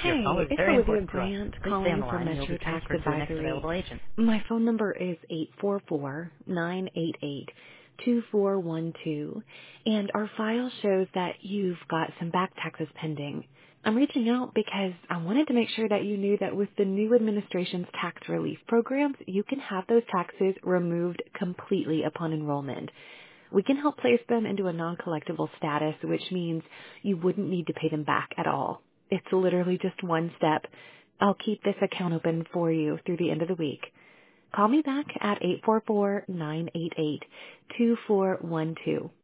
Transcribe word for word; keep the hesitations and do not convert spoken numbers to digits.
Your call Hey, is it's very Olivia important to us. Brandt Please stay on calling the from line and you'll Metro be Tax transferred to the next Advisory. available agent. My phone number is eight four four, nine eight eight, two four one two, and our file shows that you've got some back taxes pending. I'm reaching out because I wanted to make sure that you knew that with the new administration's tax relief programs, you can have those taxes removed completely upon enrollment. We can help place them into a non-collectible status, which means you wouldn't need to pay them back at all. It's literally just one step. I'll keep this account open for you through the end of the week. Call me back at eight four four, nine eight eight, two four one two.